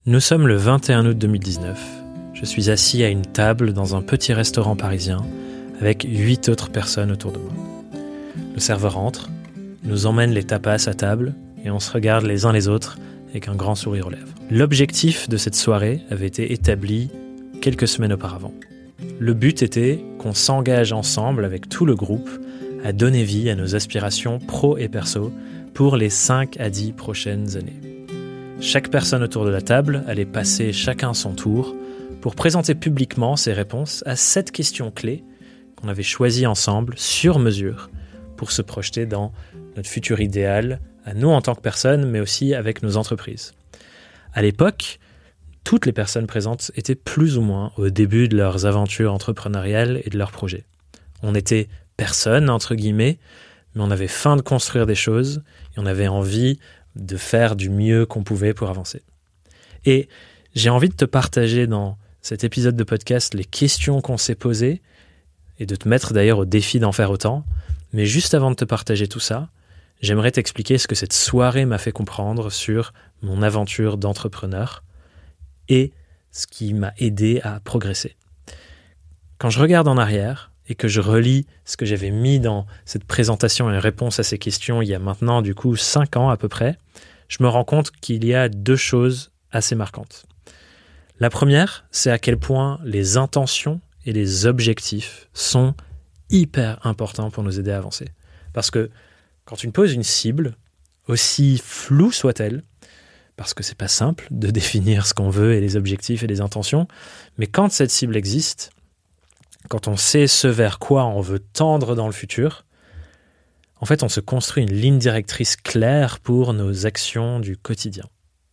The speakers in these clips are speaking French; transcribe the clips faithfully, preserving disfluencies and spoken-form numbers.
Nous sommes le vingt et un août deux mille dix-neuf. Je suis assis à une table dans un petit restaurant parisien avec huit autres personnes autour de moi. Le serveur entre, nous emmène les tapas à table et on se regarde les uns les autres avec un grand sourire aux lèvres. L'objectif de cette soirée avait été établi quelques semaines auparavant. Le but était qu'on s'engage ensemble avec tout le groupe à donner vie à nos aspirations pro et perso pour les cinq à dix prochaines années. Chaque personne autour de la table allait passer chacun son tour pour présenter publiquement ses réponses à sept questions clés qu'on avait choisies ensemble, sur mesure, pour se projeter dans notre futur idéal, à nous en tant que personnes, mais aussi avec nos entreprises. À l'époque, toutes les personnes présentes étaient plus ou moins au début de leurs aventures entrepreneuriales et de leurs projets. On était personne, entre guillemets, mais on avait faim de construire des choses et on avait envie de faire du mieux qu'on pouvait pour avancer. Et j'ai envie de te partager dans cet épisode de podcast les questions qu'on s'est posées et de te mettre d'ailleurs au défi d'en faire autant. Mais juste avant de te partager tout ça, j'aimerais t'expliquer ce que cette soirée m'a fait comprendre sur mon aventure d'entrepreneur et ce qui m'a aidé à progresser. Quand je regarde en arrière et que je relis ce que j'avais mis dans cette présentation et réponse à ces questions il y a maintenant du coup cinq ans à peu près, je me rends compte qu'il y a deux choses assez marquantes. La première, c'est à quel point les intentions et les objectifs sont hyper importants pour nous aider à avancer. Parce que quand tu me poses une cible, aussi floue soit-elle, parce que c'est pas simple de définir ce qu'on veut et les objectifs et les intentions, mais quand cette cible existe, quand on sait ce vers quoi on veut tendre dans le futur, en fait, on se construit une ligne directrice claire pour nos actions du quotidien.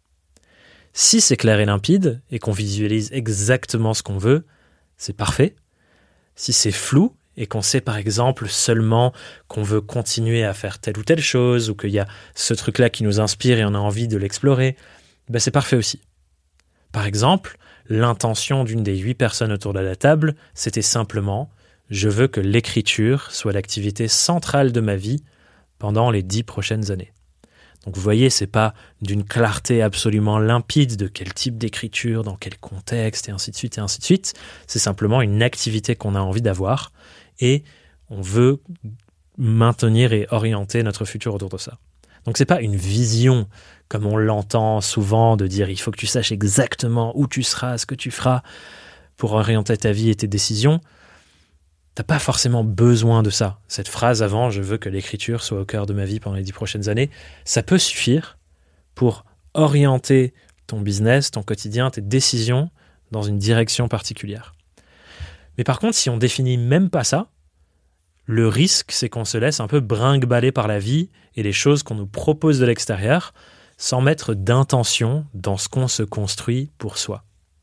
Si c'est clair et limpide et qu'on visualise exactement ce qu'on veut, c'est parfait. Si c'est flou et qu'on sait par exemple seulement qu'on veut continuer à faire telle ou telle chose ou qu'il y a ce truc-là qui nous inspire et on a envie de l'explorer, ben c'est parfait aussi. Par exemple, l'intention d'une des huit personnes autour de la table, c'était simplement « Je veux que l'écriture soit l'activité centrale de ma vie pendant les dix prochaines années ». Donc vous voyez, c'est pas d'une clarté absolument limpide de quel type d'écriture, dans quel contexte, et ainsi de suite, et ainsi de suite. C'est simplement une activité qu'on a envie d'avoir et on veut maintenir et orienter notre futur autour de ça. Donc c'est pas une vision comme on l'entend souvent de dire il faut que tu saches exactement où tu seras, ce que tu feras pour orienter ta vie et tes décisions. T'as pas forcément besoin de ça. Cette phrase avant, je veux que l'écriture soit au cœur de ma vie pendant les dix prochaines années, ça peut suffire pour orienter ton business, ton quotidien, tes décisions dans une direction particulière. Mais par contre, si on définit même pas ça, le risque, c'est qu'on se laisse un peu brinque-baller par la vie et les choses qu'on nous propose de l'extérieur sans mettre d'intention dans ce qu'on se construit pour soi.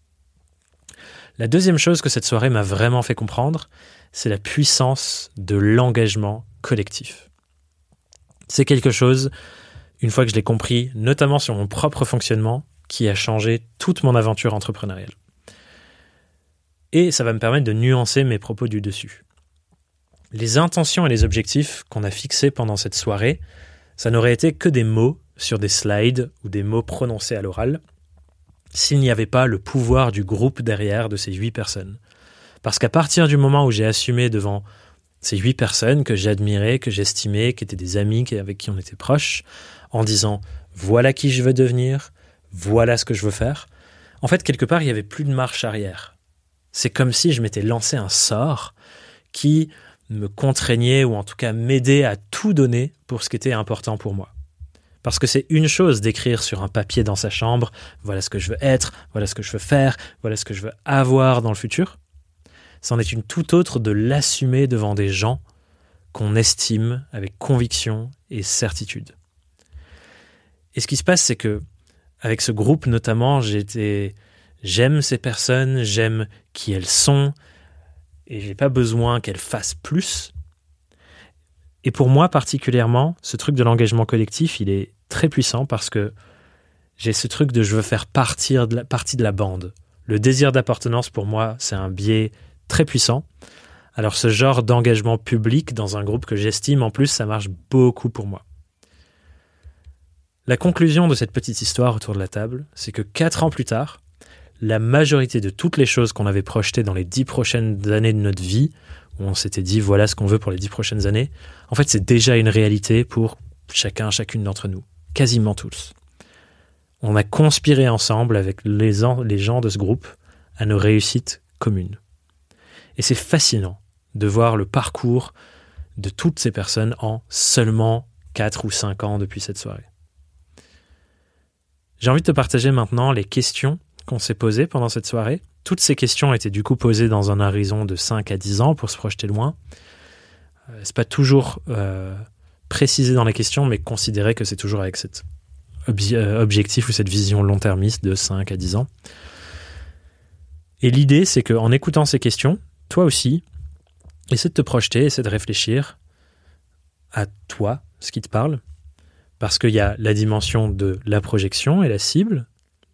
La deuxième chose que cette soirée m'a vraiment fait comprendre, c'est la puissance de l'engagement collectif. C'est quelque chose, une fois que je l'ai compris, notamment sur mon propre fonctionnement, qui a changé toute mon aventure entrepreneuriale. Et ça va me permettre de nuancer mes propos du dessus. Les intentions et les objectifs qu'on a fixés pendant cette soirée, ça n'aurait été que des mots sur des slides ou des mots prononcés à l'oral, s'il n'y avait pas le pouvoir du groupe derrière de ces huit personnes. Parce qu'à partir du moment où j'ai assumé devant ces huit personnes que j'admirais, que j'estimais, qui étaient des amis avec qui on était proches, en disant « voilà qui je veux devenir, voilà ce que je veux faire », en fait, quelque part, il n'y avait plus de marche arrière. C'est comme si je m'étais lancé un sort qui me contraignait ou en tout cas m'aidait à tout donner pour ce qui était important pour moi. Parce que c'est une chose d'écrire sur un papier dans sa chambre « voilà ce que je veux être, voilà ce que je veux faire, voilà ce que je veux avoir dans le futur ». C'en est une toute autre de l'assumer devant des gens qu'on estime avec conviction et certitude. Et ce qui se passe, c'est que avec ce groupe notamment, j'étais, j'aime ces personnes, j'aime qui elles sont, et j'ai pas besoin qu'elles fassent plus. Et pour moi particulièrement, ce truc de l'engagement collectif, il est très puissant parce que j'ai ce truc de je veux faire partir de la, partie de la bande. Le désir d'appartenance pour moi, c'est un biais très puissant. Alors ce genre d'engagement public dans un groupe que j'estime, en plus, ça marche beaucoup pour moi. La conclusion de cette petite histoire autour de la table, c'est que quatre ans plus tard, la majorité de toutes les choses qu'on avait projetées dans les dix prochaines années de notre vie, où on s'était dit voilà ce qu'on veut pour les dix prochaines années, en fait c'est déjà une réalité pour chacun, chacune d'entre nous, quasiment tous. On a conspiré ensemble avec les, en, les gens de ce groupe à nos réussites communes. Et c'est fascinant de voir le parcours de toutes ces personnes en seulement quatre ou cinq ans depuis cette soirée. J'ai envie de te partager maintenant les questions qu'on s'est posées pendant cette soirée. Toutes ces questions étaient du coup posées dans un horizon de cinq à dix ans pour se projeter loin. Euh, c'est pas toujours euh, précisé dans les questions, mais considérez que c'est toujours avec cet obje- euh, objectif ou cette vision long-termiste de cinq à dix ans. Et l'idée, c'est qu'en écoutant ces questions, toi aussi, essaie de te projeter, essaie de réfléchir à toi, ce qui te parle, parce qu'il y a la dimension de la projection et la cible,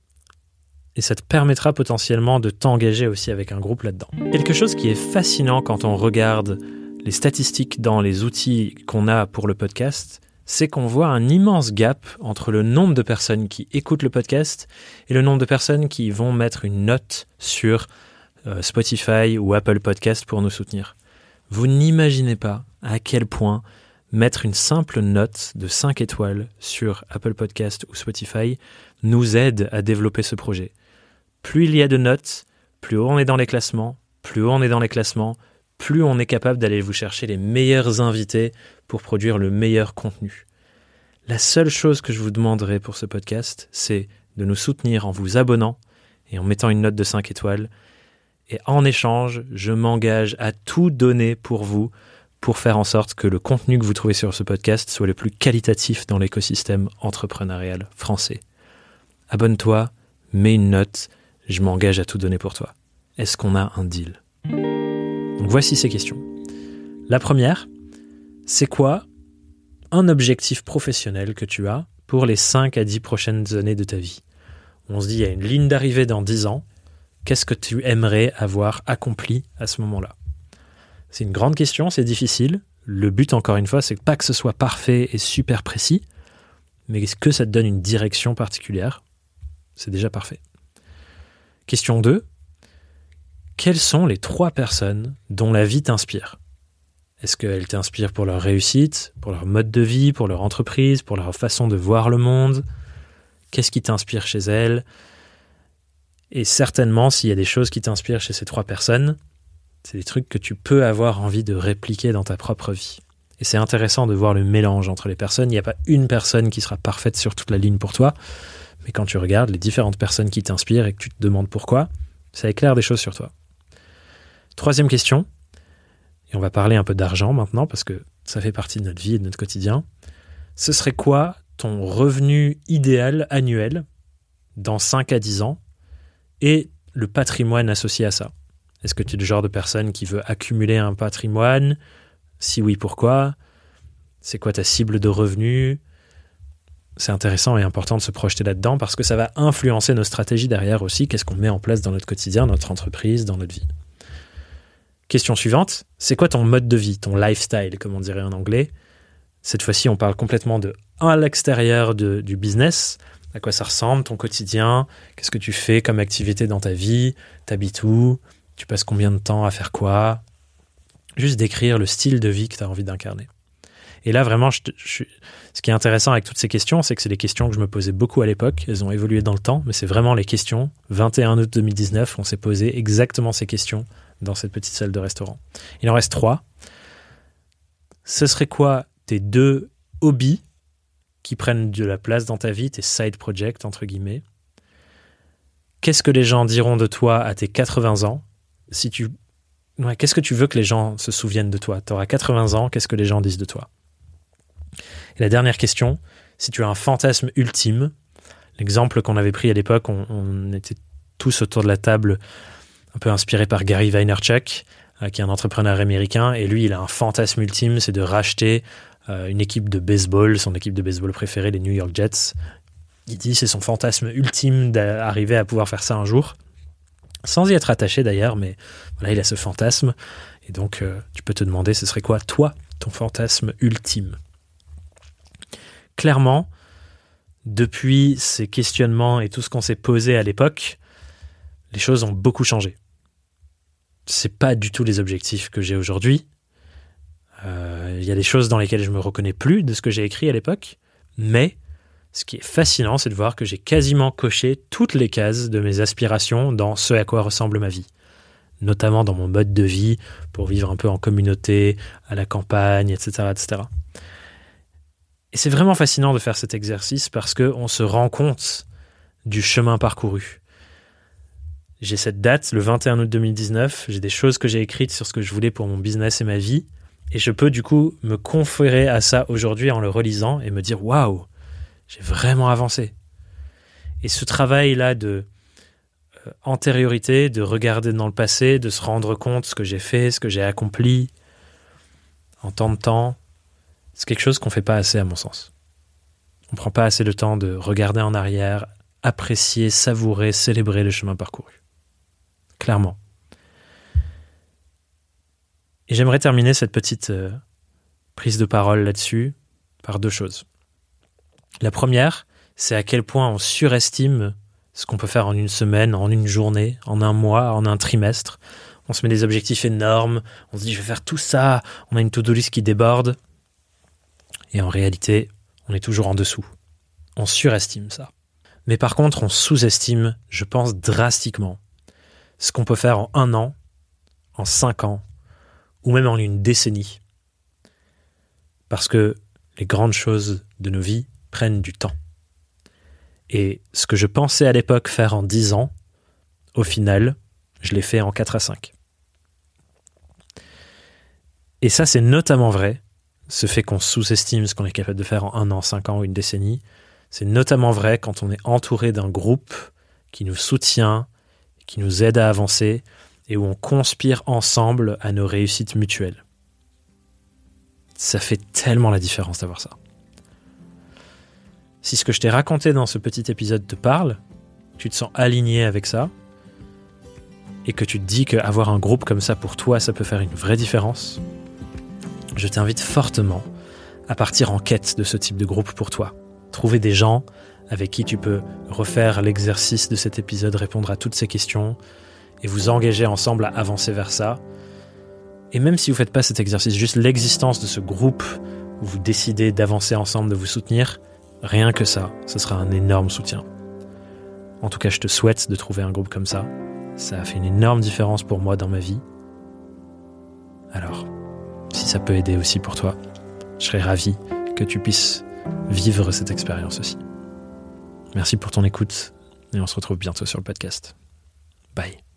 et ça te permettra potentiellement de t'engager aussi avec un groupe là-dedans. Quelque chose qui est fascinant quand on regarde les statistiques dans les outils qu'on a pour le podcast, c'est qu'on voit un immense gap entre le nombre de personnes qui écoutent le podcast et le nombre de personnes qui vont mettre une note sur euh, Spotify ou Apple Podcast pour nous soutenir. Vous n'imaginez pas à quel point mettre une simple note de cinq étoiles sur Apple Podcast ou Spotify nous aide à développer ce projet. Plus il y a de notes, plus haut on est dans les classements, plus haut on est dans les classements, plus on est capable d'aller vous chercher les meilleurs invités pour produire le meilleur contenu. La seule chose que je vous demanderai pour ce podcast, c'est de nous soutenir en vous abonnant et en mettant une note de cinq étoiles. Et en échange, je m'engage à tout donner pour vous, pour faire en sorte que le contenu que vous trouvez sur ce podcast soit le plus qualitatif dans l'écosystème entrepreneurial français. Abonne-toi, mets une note, je m'engage à tout donner pour toi. Est-ce qu'on a un deal ? Donc voici ces questions. La première, c'est quoi un objectif professionnel que tu as pour les cinq à dix prochaines années de ta vie ? On se dit, il y a une ligne d'arrivée dans dix ans, qu'est-ce que tu aimerais avoir accompli à ce moment-là ? C'est une grande question, c'est difficile. Le but, encore une fois, c'est pas que ce soit parfait et super précis, mais que ça te donne une direction particulière. C'est déjà parfait. Question deux. Quelles sont les trois personnes dont la vie t'inspire ? Est-ce qu'elles t'inspirent pour leur réussite, pour leur mode de vie, pour leur entreprise, pour leur façon de voir le monde ? Qu'est-ce qui t'inspire chez elles ? Et certainement, s'il y a des choses qui t'inspirent chez ces trois personnes, c'est des trucs que tu peux avoir envie de répliquer dans ta propre vie. Et c'est intéressant de voir le mélange entre les personnes. Il n'y a pas une personne qui sera parfaite sur toute la ligne pour toi, mais quand tu regardes les différentes personnes qui t'inspirent et que tu te demandes pourquoi, ça éclaire des choses sur toi. Troisième question, et on va parler un peu d'argent maintenant parce que ça fait partie de notre vie et de notre quotidien. Ce serait quoi ton revenu idéal annuel dans cinq à dix ans et le patrimoine associé à ça? Est-ce que tu es le genre de personne qui veut accumuler un patrimoine ? Si oui, pourquoi ? C'est quoi ta cible de revenus ? C'est intéressant et important de se projeter là-dedans parce que ça va influencer nos stratégies derrière aussi. Qu'est-ce qu'on met en place dans notre quotidien, notre entreprise, dans notre vie ? Question suivante, c'est quoi ton mode de vie, ton lifestyle, comme on dirait en anglais ? Cette fois-ci, on parle complètement de à l'extérieur de, du business. À quoi ça ressemble, ton quotidien ? Qu'est-ce que tu fais comme activité dans ta vie ? T'habites où ? Tu passes combien de temps à faire quoi ? Juste décrire le style de vie que tu as envie d'incarner. Et là, vraiment, je, je, ce qui est intéressant avec toutes ces questions, c'est que c'est des questions que je me posais beaucoup à l'époque. Elles ont évolué dans le temps, mais c'est vraiment les questions. vingt et un août deux mille dix-neuf, on s'est posé exactement ces questions dans cette petite salle de restaurant. Il en reste trois. Ce serait quoi tes deux hobbies qui prennent de la place dans ta vie, tes side projects, entre guillemets ? Qu'est-ce que les gens diront de toi à tes quatre-vingts ans ? Si tu... ouais, qu'est-ce que tu veux que les gens se souviennent de toi ? Tu auras quatre-vingts ans, qu'est-ce que les gens disent de toi ? Et la dernière question, si tu as un fantasme ultime, l'exemple qu'on avait pris à l'époque, on, on était tous autour de la table un peu inspirés par Gary Vaynerchuk, euh, qui est un entrepreneur américain, et lui, il a un fantasme ultime, c'est de racheter euh, une équipe de baseball, son équipe de baseball préférée, les New York Jets. Il dit c'est son fantasme ultime d'arriver à pouvoir faire ça un jour. Sans y être attaché d'ailleurs, mais voilà, il a ce fantasme. Et donc, euh, tu peux te demander, ce serait quoi, toi, ton fantasme ultime ? Clairement, depuis ces questionnements et tout ce qu'on s'est posé à l'époque, les choses ont beaucoup changé. C'est pas du tout les objectifs que j'ai aujourd'hui. Euh, il y a des choses dans lesquelles je me reconnais plus de ce que j'ai écrit à l'époque, mais ce qui est fascinant, c'est de voir que j'ai quasiment coché toutes les cases de mes aspirations dans ce à quoi ressemble ma vie, notamment dans mon mode de vie pour vivre un peu en communauté, à la campagne, et cetera, et cetera. Et c'est vraiment fascinant de faire cet exercice parce qu'on se rend compte du chemin parcouru. J'ai cette date, le vingt et un août deux mille dix-neuf, j'ai des choses que j'ai écrites sur ce que je voulais pour mon business et ma vie, et je peux du coup me conférer à ça aujourd'hui en le relisant et me dire « Waouh, j'ai vraiment avancé !» Et ce travail-là de euh, antériorité, de regarder dans le passé, de se rendre compte de ce que j'ai fait, ce que j'ai accompli en tant de temps, c'est quelque chose qu'on ne fait pas assez à mon sens. On ne prend pas assez le temps de regarder en arrière, apprécier, savourer, célébrer le chemin parcouru. Clairement. Et j'aimerais terminer cette petite euh, prise de parole là-dessus par deux choses. La première, c'est à quel point on surestime ce qu'on peut faire en une semaine, en une journée, en un mois, en un trimestre. On se met des objectifs énormes, on se dit « je vais faire tout ça », on a une to-do list qui déborde. Et en réalité, on est toujours en dessous. On surestime ça. Mais par contre, on sous-estime, je pense, drastiquement ce qu'on peut faire en un an, en cinq ans, ou même en une décennie. Parce que les grandes choses de nos vies prennent du temps. Et ce que je pensais à l'époque faire en dix ans, au final, je l'ai fait en quatre à cinq. Et ça, c'est notamment vrai, ce fait qu'on sous-estime ce qu'on est capable de faire en un an, cinq ans ou une décennie, c'est notamment vrai quand on est entouré d'un groupe qui nous soutient, qui nous aide à avancer et où on conspire ensemble à nos réussites mutuelles. Ça fait tellement la différence d'avoir ça. Si ce que je t'ai raconté dans ce petit épisode te parle, tu te sens aligné avec ça, et que tu te dis qu'avoir un groupe comme ça pour toi, ça peut faire une vraie différence, je t'invite fortement à partir en quête de ce type de groupe pour toi. Trouver des gens avec qui tu peux refaire l'exercice de cet épisode, répondre à toutes ces questions et vous engager ensemble à avancer vers ça. Et même si vous ne faites pas cet exercice, juste l'existence de ce groupe où vous décidez d'avancer ensemble, de vous soutenir, rien que ça, ce sera un énorme soutien. En tout cas, je te souhaite de trouver un groupe comme ça. Ça a fait une énorme différence pour moi dans ma vie. Alors, si ça peut aider aussi pour toi, je serais ravi que tu puisses vivre cette expérience aussi. Merci pour ton écoute et on se retrouve bientôt sur le podcast. Bye.